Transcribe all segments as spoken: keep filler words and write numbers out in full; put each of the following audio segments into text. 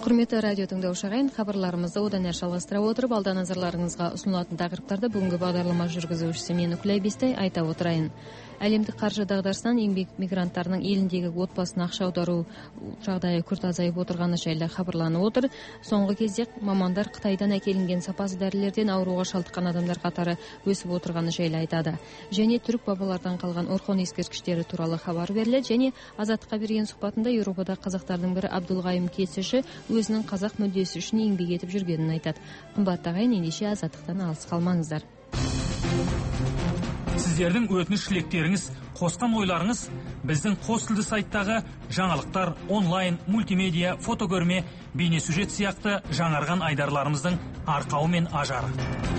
Құрметті радио тыңдаушы ағайын, хабарларымызды одан әрі жалғастыра отырып, алда назарларыңызға ұсынылатын тақырыптарды бүгінгі бағдарлама жүргізушісі мен Үкілай Бестай айта отырайын. Әлемдік қаржы дағдарысынан еңбек мигранттарының еліндегі отбасына ақша аудару жағдайы күрт азайып отырғаны жайлы хабарланып отыр. Соңғы кезде мамандар Қытайдан әкелінген сапасыз дәрілерден ауруға шалдыққан адамдар қатары өсіп отырғаны жайлы айтады. Және түрік бабалардан қалған орхон ескерткіштері туралы хабар беріледі. Және Азаттыққа берген сұхбатында Еуропада қазақтардың бірі Абдулғайым Кесіші өзінің қазақ мүддесі үшін еңбек етіп жүргенін айтады. Қымбатты ағайын, ендеше Азаттықтан алыс қалмаңыздар. Сіздердің өтініш тілектеріңіз, қосқан ойларыңыз біздің қос тілді сайттағы жаңалықтар, онлайн, мультимедиа, фотокөрме, бейнесюжет сияқты жаңарған айдарларымыздың арқауы мен ажары.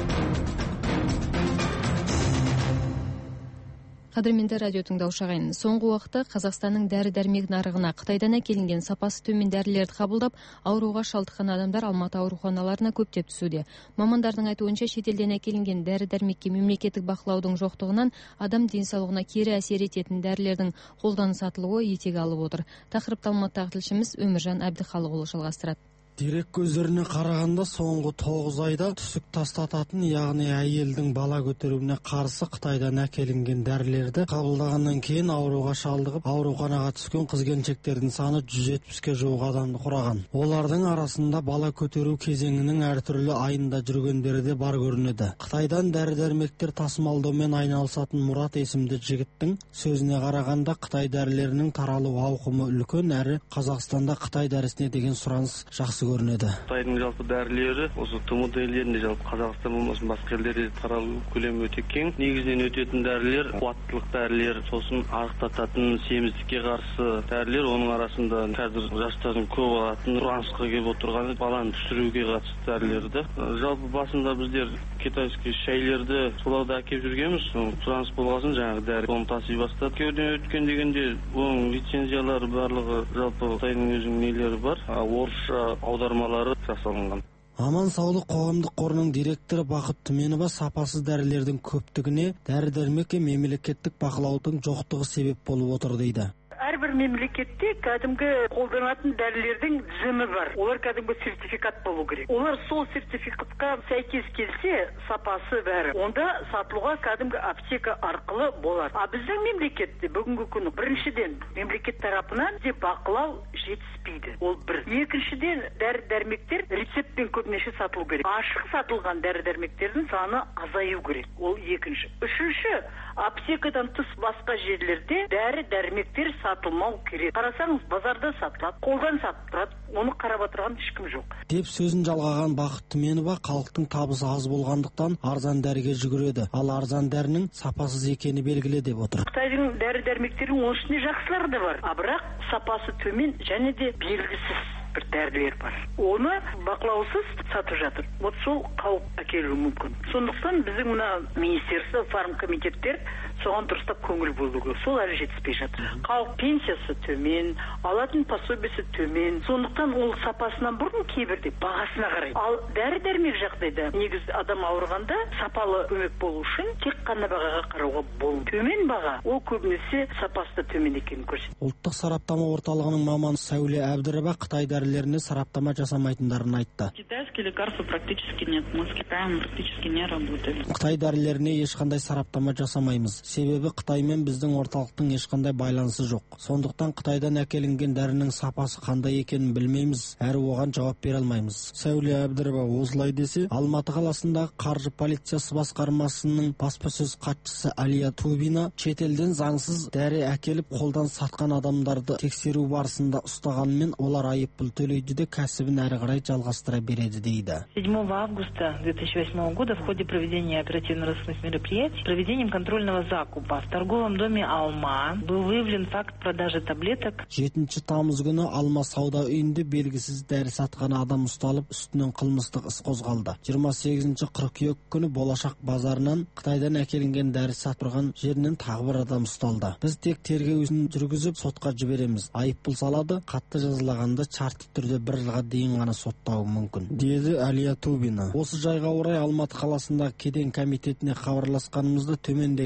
Қадірменді радио тыңдаушы ағайын, соңғы уақытта Қазақстанның дәрі-дәрмек нарығына Қытайдан әкелінген сапасы төмен дәрілерді қабылдап, ауруға шалдыққан адамдар Алматы ауруханаларына көптеп түсуде. Мамандардың айтуынша, шетелден әкелінген дәрі-дәрмекке мемлекеттік бақылаудың жоқтығынан адам денсаулығына кері әсер ететін дәрілердің қолдан сатылуы етек алып отыр. Тақырыпты Алматыдағы тілшіміз Өміржан Әбдіхалықұлы жалғастырады. Дерек көздеріне қарағанда соңғы тоғыз айда түсік тастататын, яғни әйелдің бала көтеруіне қарсы Қытайдан әкелінген дәрілерді қабылдағаннан кейін ауруға шалдығып, ауруханаға түскен қыз-келіншектердің саны жүз жетпіске жуық адамды құраған. Олардың арасында бала көтеру кезеңінің әртүрлі айында жүргендері де бар көрінеді. Қытайдан дәрі-дәрмектер тасымалдаумен айналысатын Мұрат есімді жігіттің сөзіне қарағанда, Қытай дәрілерінің таралу ауқымы үлкен, әрі Қазақстанда Қытай дәрісіне деген сұраныс жақсы көрінеді. Қытайдың жалпы дәрілері осы тмд елдерінде, жалпы Қазақстан болмасын басқа елдерде таралу көлемі өте кең. Негізінен өтетін дәрілер қуаттылық дәрілер, сосын арықтататын, семіздікке қарсы дәрілер. Оның арасында қазір жастардың көп алатын, сұранысқа келіп отырған баланы түсіруге қатысты дәрілерді. Жалпы басында біздер китайский шәйлерді соларда әкеп жүргенбіз. Сұраныс болғасын жаңағы дәрі оны таси бастады. Кеуден өткен дегенде оның лицензиялары барлығы жалпы Қытайдың өзінің нелері бар. Орысша аудармалары жасалынған. Аман саулық қоғамдық қорының директоры Бақыт Түменова сапасыз дәрілердің көптігіне дәрі-дәрмекке мемлекеттік бақылаудың жоқтығы себеп болып отыр дейді. Әрбір мемлекетте кәдімгі қолданатын дәрілердің тізімі бар. Олар кәдімгі сертификат болу керек. Олар сол сертификатқа сәйкес келсе, сапасы бәрі, онда сатылуға кәдімгі аптека арқылы болады. А біздің мемлекетте бүгінгі күні біріншіден мемлекет тарапынан де бақылау жетіспейді. Ол бір. Екіншіден дәрі-дәрмектер рецептпен көбінесе сатылу керек. Ашық сатылған дәрі-дәрмектердің саны азаю керек. Ол екінші. Үшінші, аптекадан тыс басқа жерлерде дәрі-дәрмектер сатылмау керек. Қарасаңыз, базарда сатылады, қолдан сатылады, оны қарап отырған ешкім жоқ. Деп сөзін жалғаған Бақыт Түменова, халықтың табысы аз болғандықтан арзан дәріге жүгіреді. Ал арзан дәрінің сапасыз екені белгілі деп отыр. Қытайдың дәрі-дәрмектерінің оның ішінде жақсылары да бар. А бірақ сапасы төмен және де белгісіз бір дәрілер бар. Оны бақылаусыз сатып жатыр. Вот сол қауіп әкелуі мүмкін. Сондықтан біздің мына министерство, фармкомитеттер соған дұрыстап көңіл бөлуге. Сол әлі жетіспей жатыр. Халық пенсиясы төмен, алатын пособиесі төмен. Сондықтан ол сапасынан бұрын кейбірде бағасына қарайды. Ал дәрі-дәрмек жағдайда негізі адам ауырғанда сапалы көмек болу үшін тек қана бағаға қарауға болмайды. Төмен баға ол көбінесе сапасы төмен екенін көрсетеді. Ұлттық сараптама орталығының маманы Сәуле Әбдірова Қытай дәрілеріне сараптама жасамайтындарын айтты. Китайские лекарства практически нет. Мы с Китаем практически не работаем. Қытай дәрілеріне ешқандай сараптама жасамаймыз. Себебі Қытай мен біздің орталықтың ешқандай байланысы жоқ. Сондықтан Қытайдан әкелінген дәрінің сапасы қандай екенін білмейміз, әрі оған жауап бере алмаймыз. Сәуле Әбдірова осылай десе, Алматы қаласындағы қаржы полициясы басқармасының баспасөз хатшысы Алия Тубина шетелден заңсыз дәрі әкеліп қолдан сатқан адамдарды тексеру барысында ұстағанымен олар айыппұл төлейді де кәсібін әрі қарай жалғастыра береді дейді. седьмого августа две тысячи восьмого года в ходе проведения оперативно-розыскных мероприятий проведением контрольного закупа в торговом доме Алма был выявлен факт продажи таблеток. жетінші тамыз күні Алма сауда үйінде белгісіз дәрі сатқан адам ұсталып, үстінен қылмыстық іс қозғалды. жиырма сегізінші қыркүйек күні Болашақ базарынан Қытайдан әкелінген дәрі сатырған жерінен тағы бір адам ұсталды. Біз тек тергеу ісін жүргізіп сотқа жібереміз. Айыппұл салады, қатты жазалағанда шартты түрде бір жылға дейін ғана соттауы мүмкін, деді Алия Тубина. Осы жайға орай Алматы қаласындағы кеден комитетіне хабарласқанымызда төмендегідей жауап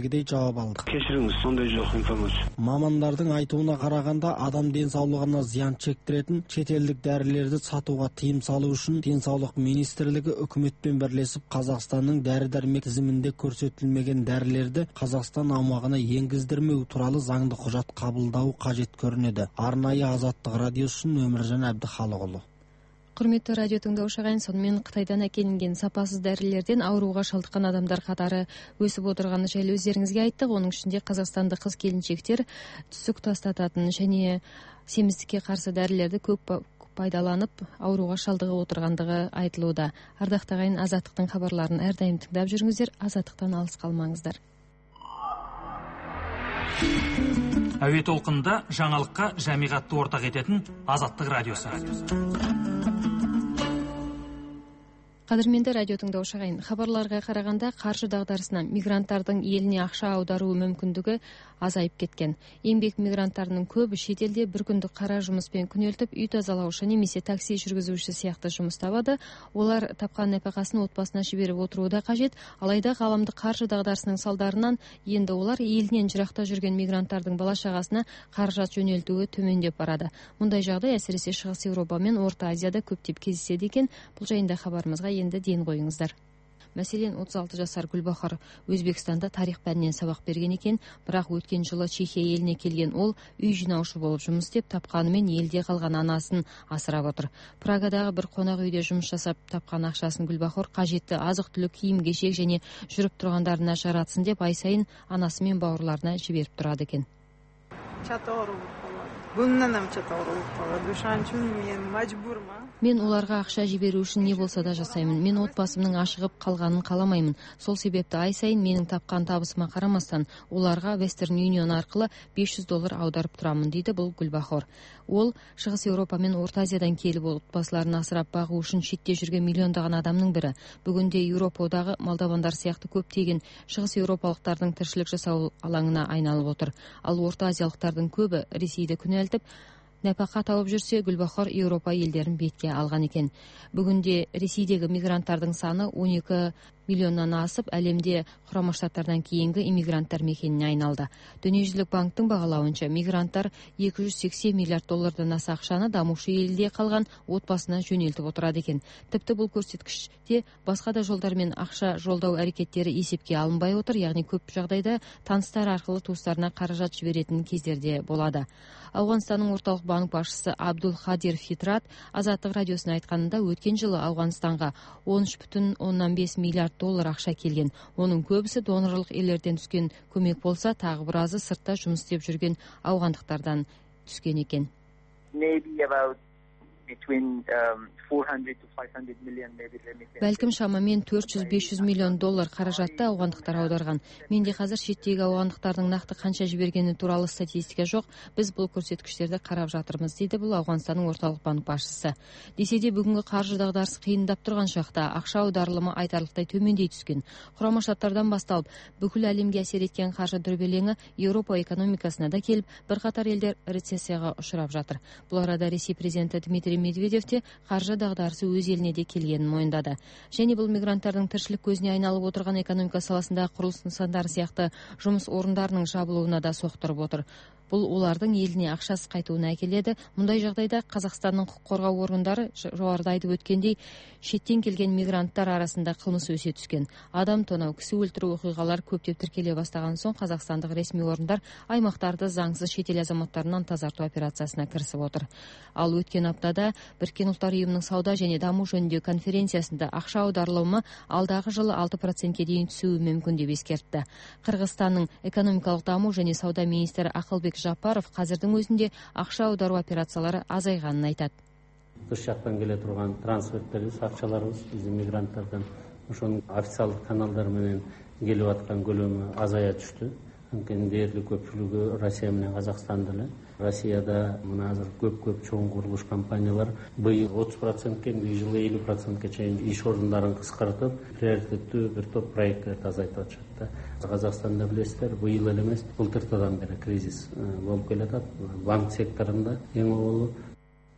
жаап алдык. Кешириңиз, сондай жок информация. Мамандардын айтууна караганда, адам денсаулыгына зыян чектиретін шетелдик дәрілерді сатууга тыйым салуу үчүн Денсаулык министрлиги өкмөтпен бирлешип Казакстандын дәрі-дәрмек тизиминде көрсөтүлмөгөн дәрілерди Казакстан аумагына энгиздирмөө тууралуу заңды кужат кабылдоо кажет көрүнөдү. Арнайы Азаттык радиосунун Өмүржан Абдыхалык уулу. Құрметті радио тыңдаушы ағайын, сонымен Қытайдан әкелінген сапасыз дәрілерден ауруға шалдыққан адамдар қатары өсіп отырғаны жайлы өздеріңізге айттық. Оның ішінде қазақстандық қыз-келіншектер түсік тастататын және семіздікке қарсы дәрілерді көп пайдаланып ауруға шалдығып отырғандығы айтылуда. Ардақты ағайын, Азаттықтың хабарларын әрдайым тыңдап жүріңіздер, Азаттықтан алыс қалмаңыздар. Әуе толқынында жаңалыққа жамиғатты ортақ ететін Азаттық радиосы. Қадірменді радио тыңдаушы ағайын, хабарларға қарағанда қаржы дағдарысынан мигранттардың еліне ақша аудару мүмкіндігі азайып кеткен. Еңбек мигранттарының көбі шетелде бір күндік қара жұмыспен күнелтіп, үй тазалаушы немесе такси жүргізуші сияқты жұмыс табады. Олар тапқан нәпақасын отбасына жіберіп отыруы да қажет. Алайда ғаламдық қаржы дағдарысының салдарынан енді олар елінен жырақта жүрген мигранттардың бала-шағасына қаражат жөнелтуі төмендеп барады. Мұндай жағдай әсіресе Шығыс Еуропа мен Орта Азияда көптеп кездеседі екен. Бұл жайында хабарымызға енді ден қойыңыздар. Мәселен, отыз алты жасар Гүлбахар Өзбекстанда тарих пәнінен сабақ берген екен, бірақ өткен жылы Чехия еліне келген ол үй жинаушы болып жұмыс істеп, тапқанымен елде қалған анасын асырап отыр. Прагадағы бір қонақ үйде жұмыс жасап тапқан ақшасын Гүлбахар қажетті азық-түлік, киім-кешек және жүріп тұрғандарына жаратсын деп ай сайын анасы мен бауырларына жіберіп тұрады екен. Мен оларға ақша жіберу үшін не болса да жасаймын. Мен отбасымның ашығып қалғанын қаламаймын. Сол себепті ай сайын менің тапқан табысыма қарамастан оларға Western Union арқылы бес жүз доллар аударып тұрамын, дейді бұл Гүлбахор. Ол Шығыс Еуропа мен Орта Азиядан келіп отбасыларын асырап бағу үшін шетте жүрген миллиондаған адамның бірі. Бүгінде Еуропадағы молдавандар сияқты көптеген Шығыс Еуропалықтардың тіршілік жасау алаңына айналып отыр. Ал Орта Азиялықтардың көбі Ресейді күнелтіп нәпақа тауып жүрсе, Гүлбахор Еуропа елдерін бетке алған екен. Бүгінде Ресейдегі мигранттардың саны он екі миллионнан асып, әлемде Құрама Штаттардан кейінгі иммигранттар мекеніне айналды. Дүниежүзілік банктың бағалауынша, мигранттар екі жүз сексен миллиард доллардан аса ақшаны дамушы елде қалған отбасына жөнелтіп отырады екен. Тіпті бұл көрсеткіште басқа да жолдармен ақша жолдау әрекеттері есепке алынбай отыр, яғни көп жағдайда таныстар арқылы туыстарына қаражат жіберетін кездерде болады. Ауғанстанның орталық банк басшысы Абдул Хадир Фитрат Азаттық радиосына айтқанында, өткен жылы Ауғанстанға он үш бүтін оннан бес миллиард доллар ақша келген. Оның көбісі донорлық елдерден түскен көмек болса, тағы біразы сыртта жұмыс істеп жүрген ауғандықтардан түскен екен. Бәлкім шамамен төрт жүз бес жүз миллион доллар қаражатты ауғандықтар аударған. Менде қазір шеттегі ауғандықтардың нақты қанша жібергені туралы статистика жоқ. Біз бұл көрсеткіштерді қарап жатырмыз, дейді бұл Ауғанстанның орталық банк басшысы. Десе де бүгінгі қаржы дағдарысы қиындап тұрған шақта ақша аударылымы айтарлықтай төмендей түскен. Құрама Штаттардан басталып, бүкіл әлемге әсер еткен қаржы дүрбелеңі Еуропа экономикасына да келіп, бірқатар елдер рецессияға ұшырап жатыр. Бұл арада Ресей президенті Дмитрий Медведев те қаржы дағдарысы өз еліне де келгенін мойындады. Және бұл мигранттардың тіршілік көзіне айналып отырған экономика саласындағы құрылыс нысандары сияқты жұмыс орындарының жабылуына да соқтырып отыр. Бұл олардың еліне ақшасыз қайтуына әкеледі. Мұндай жағдайда Қазақстанның құқық қорғау органдары жоғарыда айтып өткендей, шеттен келген мигранттар арасында қылмыс өсе түскен. Адам тонау, кісі өлтіру оқиғалар көптеп тіркеле бастаған соң, қазақстандық ресми орындар аймақтарды заңсыз шетел азаматтарынан тазарту операциясына кірісіп отыр. Ал өткен аптада Біріккен ұлттар ұйымының сауда және даму жөніндегі конференциясында ақша аударылымы алдағы жылы алты процентке дейін түсуі мүмкін деп ескертті. Қырғызстанның экономикалық даму және сауда министрі Ақылбек Жапаров қазірдің өзінде ақша аудару операциялары азайғанын айтады. Тыс жақтан келе тұрған трансферттеріміз, ақшаларымыз біздің мигранттардан ошоның официалдық каналдарменен келіп атқан көлемі азая түсті. Мүмкін дерлік көпшілігі Россия мен Қазақстан деле. Россияда мына азыр көп-көп чоң курулуш компаниялар быйыл отуз процентке, быйыл жылы элүү процентке чейин иш орындарын кыскартып, приоритеттүү бир топ проекттерди азайтып атышат. Қазақстанда билесиздер, быйыл эле эмес, былтыртадан бери кризис болуп келатат. Банк секторунда эң оболу.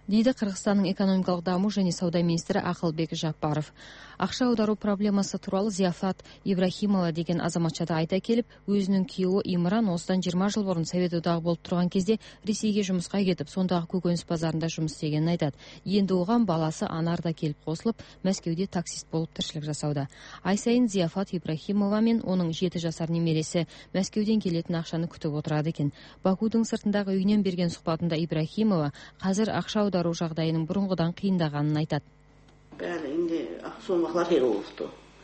дейді Кыргызстандын экономикалык дамуу және сауда министри Акылбек Жапаров. Акча аударуу проблемасы тууралуу Зияфат Ибрахимова деген азаматчада айта келип, өзүнүн күйөөү Имран осудан жыйырма жыл мурун Совет одагы болуп турган кезде Ресейге жумуска кетип, сондагы көкөнүс базарында жумус істегенин айтат. Енді оған баласы Анарда келип косулуп, Мәскеуде таксист болуп тирчилик жасауда. Ай сайын Зияфат Ибрахимова мен онун жети жашар немереси Мәскеуден келетін акчаны күтүп отурат экен. Бакуудун сыртындагы үйүнөн берген сухбатында Ибрахимова азыр акча аударуу жагдайынын бурунгудан кыйындаганын айтат. Бәлі, енді соңғалар хері олықты.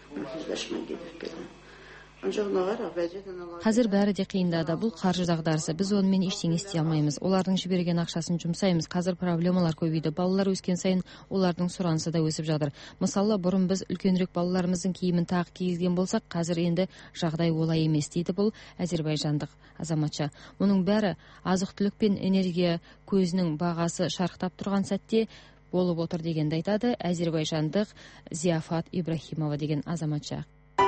Қазір бәрі де кыйындады. Бул каржы дагдарысы. Биз ону менен эчтеке истей албайбыз. Олардын жиберген акчасын жумсайбыз. Қазір проблемалар көбөйдү. Балалар өскен сайын олардын суранысы да өсүп жатыр. Мисалы, бурун биз үлкөнүрөөк балаларыбыздын кийимин так кийгизген болсак, қазір енді жагдай олай эмес дейди бул азербайжандык азаматча. Мунун бәрі азык-түлүк пен энергия көзүнүн багасы шарктап турган сәтте болуп отур дегенди айтады азербайжандык Зияфат Ибрахимова деген азаматча.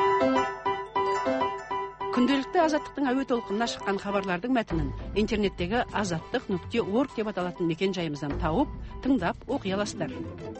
Күнделікті азаттықтың әуе толқынына шыққан хабарлардың мәтінін интернеттегі азаттық нүкте орг деп аталатын мекен жайымыздан тауып, тыңдап оқи аласыздар.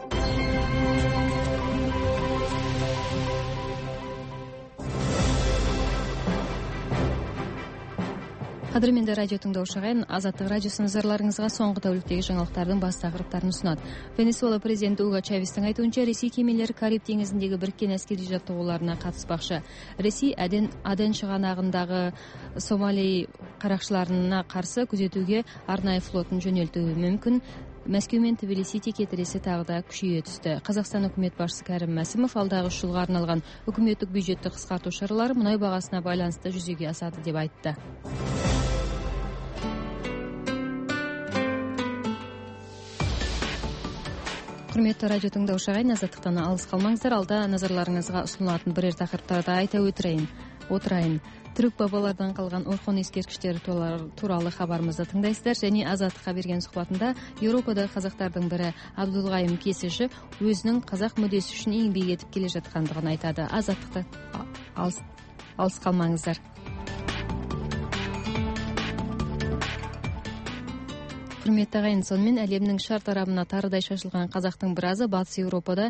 Кадырменде радио тыңдаушы ағайын, Азаттық радиосы назарларыңызға соңғы тәуліктегі жаңалықтардың бас тақырыптарын ұсынады. Венесуэла президенті Уго Чавестің айтуынша, Ресей кемелері Кариб теңізіндегі біріккен әскери жаттығуларына қатыспақшы. Ресей Аден Аден шығанағындағы Сомали қарақшыларына қарсы күзетуге арнайы флотын жөнелтуі мүмкін. Мәскеу мен Тбилиси текетіресі тағы да күшейе түсті. Қазақстан үкімет басшысы Кәрім Мәсімов алдағы үш жылға арналған үкіметтік бюджетті қысқарту шаралары мұнай бағасына байланысты жүзеге асады деп айтты. Құрметті радио тыңдаушы ағайын, азаттықтан алыс қалмаңыздар. Алда назарларыңызға ұсынылатын бірер тақырыптарды айта өтірейін. Отырайын. Түрік бабалардан қалған орхон ескерткіштері туралы хабарымызды тыңдайсыздар. Және Азаттыққа берген сұхбатында Еуропадағы қазақтардың бірі Абдулғайым Кесіші өзінің қазақ мүддесі үшін еңбек етіп келе жатқандығын айтады. Азаттықты алыс, алыс қалмаңыздар. Құрметті ағайын, сонымен әлемнің шар тарабына тарыдай шашылған қазақтың біразы батыс Еуропада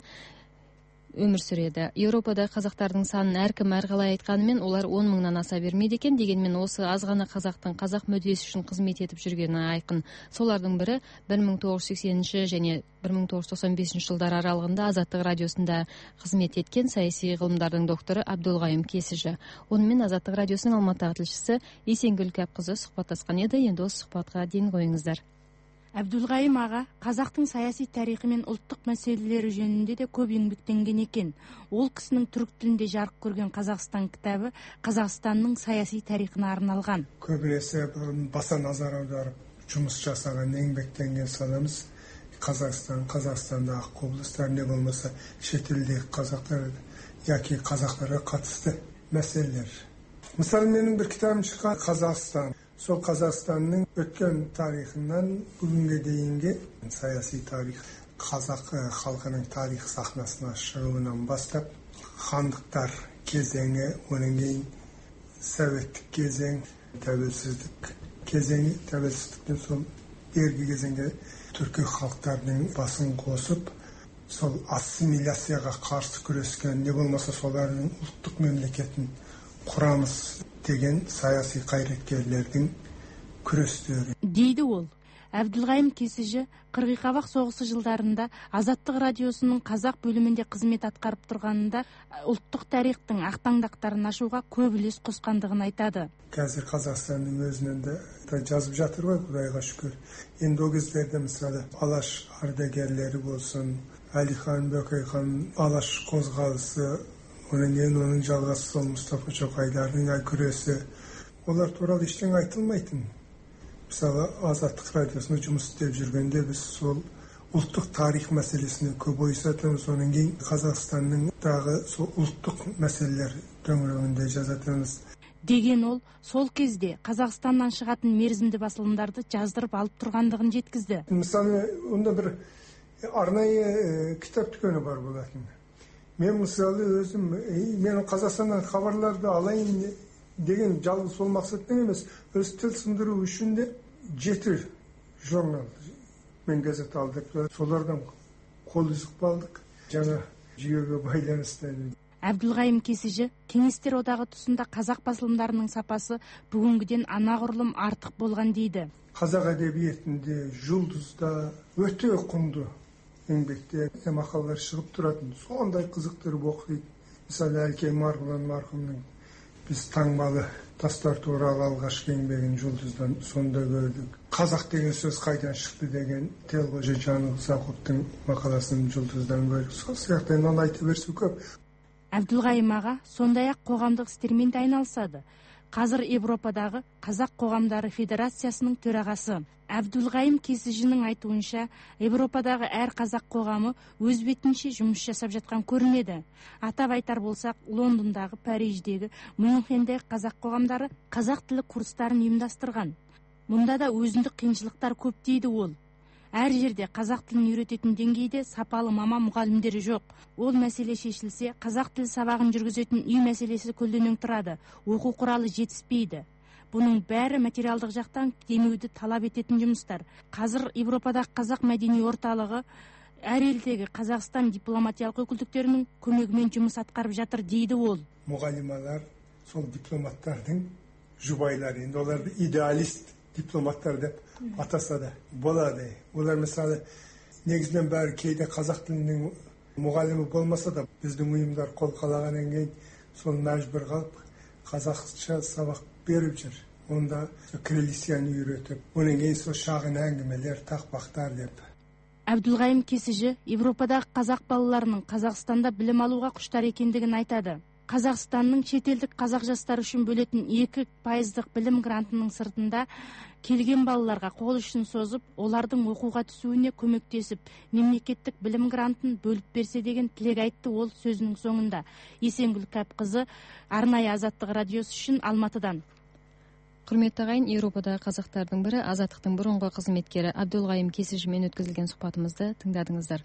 өмір сүреді. Еуропада қазақтардың санын әркім әрқалай айтқанымен, олар он мыңнан аса бермейді екен. Дегенмен осы аз ғана қазақтың қазақ мүддесі үшін қызмет етіп жүргені айқын. Солардың бірі бір мың тоғыз жүз сексенінші және бір мың тоғыз жүз тоқсан бесінші жылдар аралығында Азаттық радиосында қызмет еткен саяси ғылымдардың докторы Абдулғайым Кесіші. Онымен Азаттық радиосының Алматыдағы тілшісі Есенгүл Кәпқызы сұхбаттасқан еді. Енді осы сұхбатқа дейін қойыңыздар. Абдулғайым аға қазақтың саяси тарихы мен ұлттық мәселелері жөнінде де көп еңбектенген екен. Ол кісінің түрік тілінде жарық көрген Қазақстан кітабы Қазақстанның саяси тарихына арналған. Көбінесе баса назар аударып жұмыс жасаған еңбектенген санамыз Қазақстан, Қазақстандағы облыстар, не болмаса шетелдегі қазақтар яки қазақтарға қатысты мәселелер. Мысалы, менің бір кітабым шыққан Қазақстан. Сол Қазақстанның өткен тарихынан бүгінге дейінгі саяси тарих, қазақ халқының тарих сахнасына шығуынан бастап, хандықтар кезеңі, онан кейін советтік кезең, тәуелсіздік кезеңі, тәуелсіздіктен сол бергі кезеңге түркі халықтардың басын қосып, сол ассимиляцияға қарсы күрескен, не болмаса солардың ұлттық мемлекетін құрамыз деген саяси қайраткерлердің күрестері. Дейді ол. Абдулғайым Кесіші Қырғиқабақ соғысы жылдарында Азаттық радиосының қазақ бөлімінде қызмет атқарып тұрғанында ұлттық тарихтың ақтаңдақтарын ашуға көп үлес қосқандығын айтады. Қазір Қазақстанның өзінен де жазып жатыр ғой, Құдайға шүкір. Енді ол кездерде мысалы Алаш ардагерлері болсын, Әлихан Бөкейхан Алаш қозғалысы, Оның ең оның жалғасы сол Мұстафа Шоқайдардың күресі. Олар туралы ештеңе айтылмайтын. Мысалы, Азаттық радиосында жұмыс істеп жүргенде біз сол ұлттық тарих мәселесіне көп ойысатымыз. Оның кейін Қазақстанның дағы сол ұлттық мәселелер төңірегінде жазатымыз. Деген ол, сол кезде Қазақстаннан шығатын мерзімді басылымдарды жаздырып алып тұрғандығын жеткізді. Мысалы, онда бір арнайы кітап дүкені бар болатын. Мен мысалы өзім, мен Қазақстаннан хабарларды алайын деген жалғыз сол мақсатпен емес, өз тіл сындыру үшін де жеті журнал. түркмен газет алдық, солардан қол үзік балдық. Жаңа жүйеге байланысты. Әбділғайым Кесежі Кеңестер одағы тұсында қазақ басылымдарының сапасы бүгінгіден анағұрлым артық болған дейді. Қазақ әдебиетінде жұлдызда өте құнды еңбекте мақалалар шығып тұратын. Сондай қызықтырып оқиды. Мысалы, Әлкей Марғұлан марқұмның біз таңбалы тастар туралы алғашқы еңбегін жұлдыздан сонда көрдік. Қазақ деген сөз қайдан шықты деген Телғожа Жанғызақовтың мақаласын жұлдыздан көрдік. Сол сияқты енді айта берсе көп. Әбділғайым аға сондай-ақ қоғамдық істермен де айналысады. Қазір Европадағы Қазақ қоғамдары Федерациясының төрағасы. Әбділғайым Кесежінің айтуынша, Европадағы әр қазақ қоғамы өз бетінше жұмыс жасап жатқан көрінеді. Атап айтар болсақ, Лондондағы, Париждегі, Мюнхендегі қазақ қоғамдары қазақ тілі курстарын ұйымдастырған. Мұнда да өзіндік қиыншылықтар көп дейді ол. Әр жерде қазақ тілін үйрететін деңгейде сапалы маман мұғалімдері жоқ. Ол мәселе шешілсе, қазақ тілі сабағын жүргізетін үй мәселесі көлденең тұрады. Оқу құралы жетіспейді. Бұның бәрі материалдық жақтан демеуді талап ететін жұмыстар. Қазір Европадағы қазақ мәдени орталығы әр елдегі Қазақстан дипломатиялық өкілдіктерінің көмегімен жұмыс атқарып жатыр дейді ол. Мұғалималар сол дипломаттардың жұбайлары, енді оларды идеалист дипломаттар деп атаса да болады. Олар мысалы негізінен бәрі кейде қазақ тілінің мұғалімі болмаса да біздің ұйымдар қол қалағаннан кейін сол мәжбүр қалып қазақша сабақ беріп жүр. Онда крыльяны үйретіп, онан кейін сол шағын әңгімелер, тақпақтар деп. Әбділғайым Кесежі Европадағы қазақ балаларының Қазақстанда білім алуға құштар екендігін айтады. Қазақстанның шетелдік қазақ жастары үшін бөлетін екі пайыздық білім грантының сыртында келген балаларға қол ұшын созып, олардың оқуға түсуіне көмектесіп, мемлекеттік білім грантын бөліп берсе деген тілек айтты ол сөзінің соңында. Есенгүл Кәпқызы, арнайы Азаттық радиосы үшін Алматыдан. Құрметті ағайын, Европадағы қазақтардың бірі Азаттықтың бұрынғы қызметкері Әбділғайым Кесежімен өткізілген сұхбатымызды тыңдадыңыздар.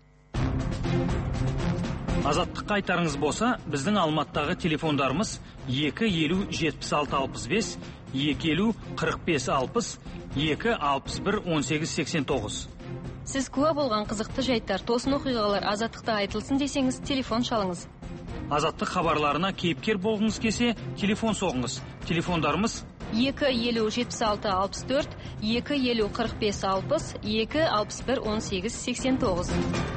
Азаттыққа айтарыңыз болса, біздің Алматыдағы телефондарымыз екі елу жетпіс алты алпыс бес, екі елу қырық бес алпыс, екі алпыс бір он сегіз сексен тоғыз. Сіз куә болған қызықты жайттар, тосын оқиғалар Азаттықта айтылсын десеңіз, телефон шалыңыз. Азаттық хабарларына кейіпкер болғыңыз келсе, телефон соғыңыз. Телефондарымыз екі елу жетпіс алты алпыс төрт, екі елу қырық бес алпыс, екі алпыс бір он сегіз сексен тоғыз.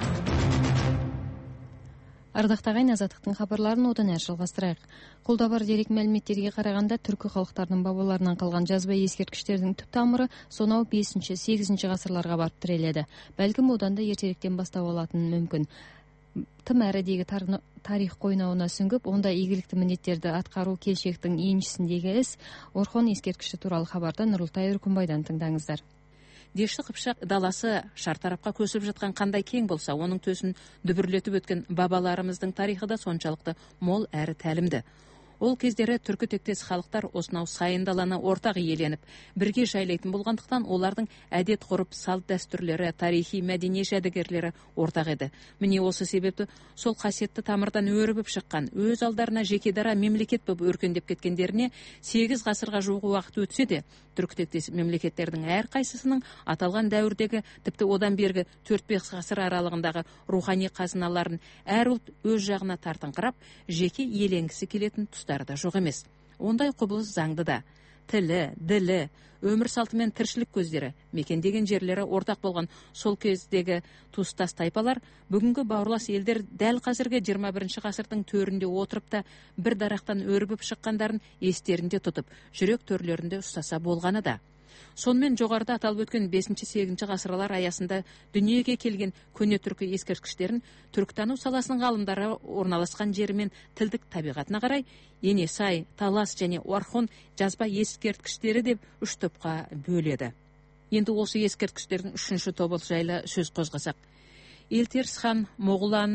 Ардақты ағайын, Азаттықтың хабарларын одан әрі жалғастырайық. Қолда бар дерек мәліметтерге қарағанда түркі халықтарының бабаларынан қалған жазба ескерткіштердің түп тамыры сонау бесінші сегізінші ғасырларға барып тіреледі. Бәлкім одан да ертеректен бастау алатыны мүмкін. Тым әрідегі тарих қойнауына сүңгіп, онда игілікті міндеттерді атқару келешектің еншісіндегі іс Орхон ескерткіші туралы хабарда Нұрылтай Үркімбайдан тыңдаңыздар. Дешті Қыпшақ даласы шартарапқа көсіп жатқан қандай кең болса, оның төсін дүбірлетіп өткен бабаларымыздың тарихы да соншалықты мол әрі тәлімді. Ол кездері түркі тектес халықтар осынау сайын даланы ортақ иеленіп, бірге жайлайтын болғандықтан олардың әдет ғұрып, салт дәстүрлері, тарихи мәдени жәдігерлері ортақ еді. Міне осы себепті сол қасиетті тамырдан өрбіп шыққан, өз алдарына жеке дара мемлекет болып өркендеп кеткендеріне сегіз ғасырға жуық уақыт өтсе де, түркі тектес мемлекеттердің әр қайсысының аталған дәуірдегі, тіпті одан бергі төрт бес ғасыр аралығындағы рухани қазыналарын әр ұлт өз жағына тартыңқырап, жеке иеленгісі келетін тұстары да жоқ емес. Ондай құбылыс заңды да. Тілі, ділі, өмір салты мен тіршілік көздері, мекендеген жерлері ортақ болған сол кездегі туыстас тайпалар, бүгінгі бауырлас елдер дәл қазіргі жиырма бірінші ғасырдың төрінде отырып та бір дарақтан өрбіп шыққандарын естерінде тұтып, жүрек төрлерінде ұстаса болғаны да. Сонымен жоғарыда аталып өткен бесінші сегізінші ғасырлар аясында дүниеге келген көне түркі ескерткіштерін түркітану саласының ғалымдары орналасқан жері мен тілдік табиғатына қарай Енесай, Талас және Орхон жазба ескерткіштері деп үш топқа бөледі. Енді осы ескерткіштердің үшінші тобы жайлы сөз қозғасақ. Елтеріс хан, Моғолан,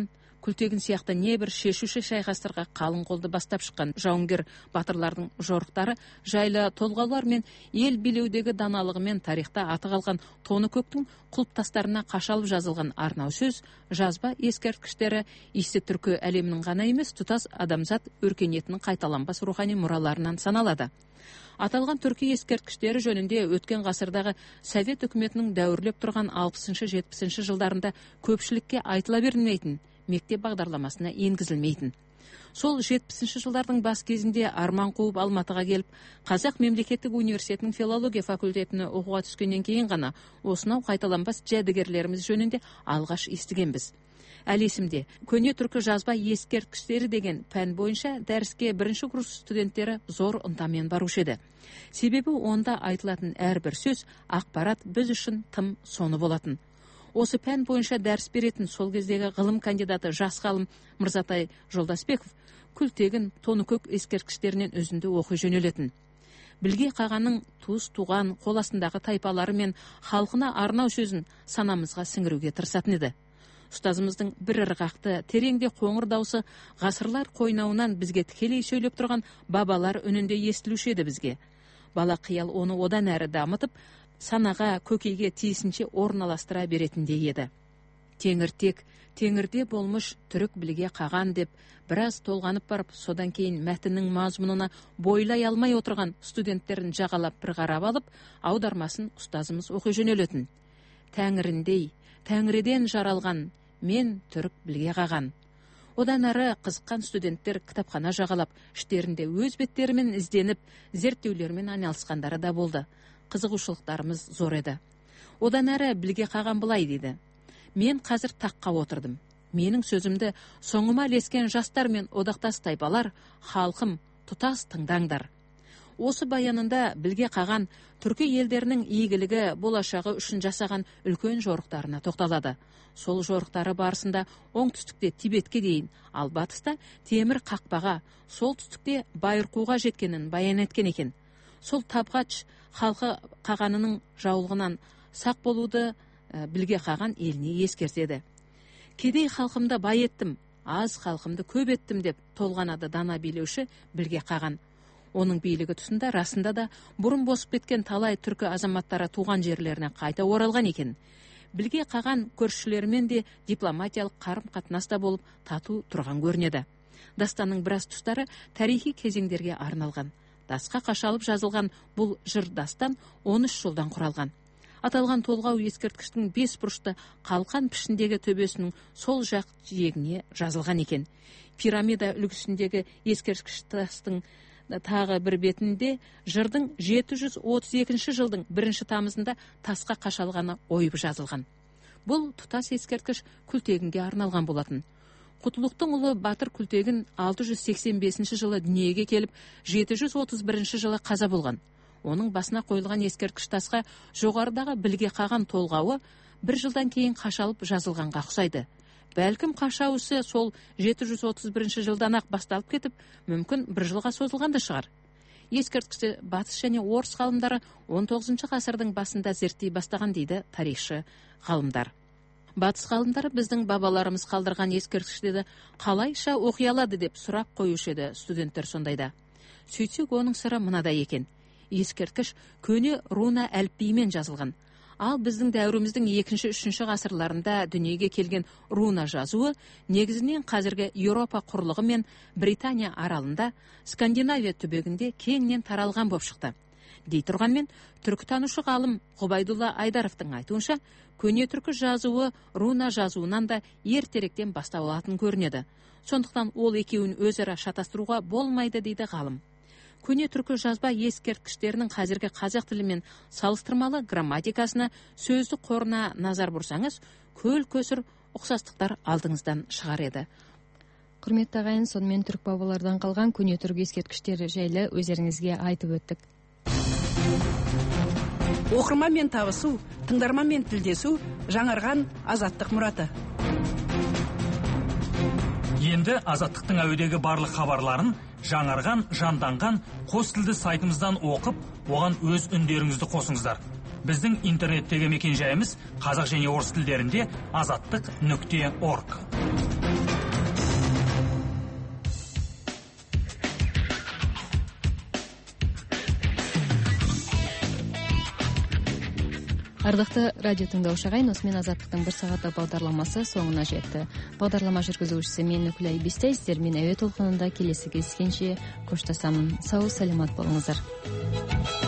Күлтегін сияқты небір шешуші шайқастарға қалың қолды бастап шыққан жауынгер батырлардың жорықтары жайлы толғаулар мен ел билеудегі даналығымен тарихта аты қалған Тоныкөктің құлпытастарына қашалып жазылған арнау сөз, жазба ескерткіштері иісі түркі әлемінің ғана емес, тұтас адамзат өркениетінің қайталанбас рухани мұраларынан саналады. Аталған түркі ескерткіштері жөнінде өткен ғасырдағы Совет үкіметінің дәуірлеп тұрған алпысыншы жетпісінші жылдарында көпшілікке айтыла бермейтін, мектеп бағдарламасына енгізілмейтін. Сол жетпісінші жылдардың бас кезінде арман қуып Алматыға келіп, Қазақ мемлекеттік университетінің филология факультетіне оқуға түскеннен кейін ғана осынау қайталанбас жәдігерлеріміз жөнінде алғаш естігенбіз. Әлі есімде, көне түркі жазба ескерткіштері деген пән бойынша дәріске бірінші курс студенттері зор ынтамен барушы еді. Себебі онда айтылатын әрбір сөз, ақпарат біз үшін тым соны болатын. Осы пән бойынша дәріс беретін сол кездегі ғылым кандидаты жас ғалым Мырзатай Жолдасбеков Күлтегін, Тоныкөк ескерткіштерінен үзінді оқи жөнелетін. Білге қағанның туыс туған қол астындағы тайпалары мен халқына арнау сөзін санамызға сіңіруге тырысатын еді. Ұстазымыздың бір ырғақты, тереңде қоңыр даусы ғасырлар қойнауынан бізге тікелей сөйлеп тұрған бабалар үнінде естілуші еді бізге. Бала қиял оны одан әрі дамытып, санаға, көкейге тиісінше орналастыра беретіндей еді. Теңіртек, теңірде болмыш түрік білге қаған деп, біраз толғанып барып, содан кейін мәтіннің мазмұнына бойлай алмай отырған студенттерін жағалап бір қарап алып, аудармасын ұстазымыз оқи жөнелетін. Тәңіріндей, тәңірден жаралған, мен түрік білге қаған. Одан әрі қызыққан студенттер кітапхана жағалап, іштерінде өз беттерімен ізденіп, зерттеулермен айналысқандары да болды. Қызығушылықтарымыз зор еді. Одан әрі білге қаған былай дейді. Мен қазір таққа отырдым. Менің сөзімді соңыма ілескен жастар мен одақтас тайпалар, халқым, тұтас тыңдаңдар. Осы баянында білге қаған түркі елдерінің игілігі болашағы үшін жасаған үлкен жорықтарына тоқталады. Сол жорықтары барысында оңтүстікте Тибетке дейін, ал батыста темір қақпаға, солтүстікте Байырқуға жеткенін баян еткен екен. Сол Табғач халқы қағанының жаулығынан сақ болуды білге қаған еліне ескертеді. Кедей халқымды бай еттім, аз халқымды көп еттім деп толғанады дана билеуші білге қаған. Оның билігі тұсында расында да бұрын босып кеткен талай түркі азаматтары туған жерлеріне қайта оралған екен. Білге қаған көршілермен де дипломатиялық қарым-қатынаста болып тату тұрған көрінеді. Дастанның біраз тұстары тарихи кезеңдерге арналған. Тасқа қашалып жазылған бұл жыр дастан он үш жылдан құралған. Аталған толғау ескерткіштің бес бұрышты қалқан пішіндегі төбесінің сол жақ жиегіне жазылған екен. Пирамида үлгісіндегі ескерткіш тастың тағы бір бетінде жырдың жеті жүз отыз екінші жылдың бірінші тамызында тасқа қашалғаны ойып жазылған. Бұл тұтас ескерткіш Күлтегінге арналған болатын. Құтылықтың ұлы батыр Күлтегін алты жүз сексен бесінші жылы дүниеге келіп, жеті жүз отыз бірінші жылы қаза болған. Оның басына қойылған ескерткіш тасқа жоғарыдағы білге қаған толғауы бір жылдан кейін қашалып жазылғанға ұқсайды. Бәлкім қашауысы сол жеті жүз отыз бірінші жылдан ақ басталып кетіп, мүмкін бір жылға созылған да шығар. Ескерткішті батыс және орыс ғалымдары он тоғызыншы ғасырдың басында зерттей бастаған дейді тарихшы ғалымдар. Батыс ғалымдары біздің бабаларымыз қалдырған ескерткіштерді қалайша оқи алады деп сұрақ қоюшы еді студенттер сондайда. Сөйтсек, оның сыры мынада екен. Ескерткіш көне руна әліпбиімен жазылған. Ал біздің дәуіріміздің екінші үшінші ғасырларында дүниеге келген руна жазуы негізінен қазіргі Еуропа құрлығы мен Британия аралында, Скандинавия түбегінде кеңінен таралған боп шықты. Дей тұрғанмен, түркітанушы ғалым Ғұбайдулла Айдаровтың айтуынша, көне түркі жазуы руна жазуынан да ертеректен басталатын көрінеді. Сондықтан ол екеуін өзара шатастыруға болмайды дейді ғалым. Көне түркі жазба ескерткіштерінің қазіргі қазақ тілімен салыстырмалы грамматикасына, сөздік қорына назар бұрсаңыз, көл көсір ұқсастықтар алдыңыздан шығар еді. Құрметті ағайын, сонымен түрік бабалардан қалған көне түрік ескерткіштері жайлы өздеріңізге айтып өттік. Оқырманмен табысу, тыңдарманмен тілдесу жаңарған азаттық мұраты. Енді азаттықтың әуедегі барлық хабарларын жаңарған, жанданған қос тілді сайтымыздан оқып, оған өз үндеріңізді қосыңыздар. Біздің интернеттегі мекен жайымыз қазақ және орыс тілдерінде азаттық нүкте орг. Ардактуу радио тыңдоочу агайын, осы менен Азаттыктын бир сааттык багдарламасы соңуна жетти. Багдарлама жүргүзүүчүсү мен Нүкүлай Бистей, сиздер менен эбет толкунунда келеси кездешкенче коштошамын. Сау саламат болуңуздар.